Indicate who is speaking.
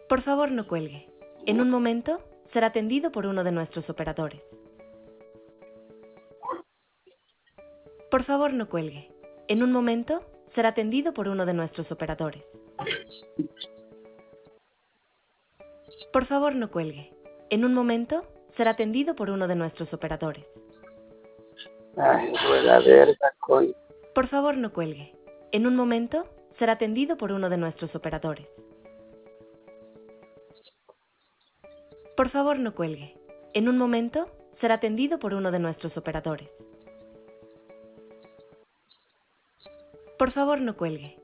Speaker 1: Por favor, no cuelgue. En un momento será atendido por uno de nuestros operadores. Por favor, no cuelgue. En un momento será atendido por uno de nuestros operadores. Por favor, no cuelgue. En un momento será atendido por uno de nuestros operadores.
Speaker 2: Ay, rueda verga, coño.
Speaker 1: Por favor, no cuelgue. En un momento será atendido por uno de nuestros operadores. Por favor, no cuelgue. En un momento será atendido por uno de nuestros operadores. Por favor, no cuelgue.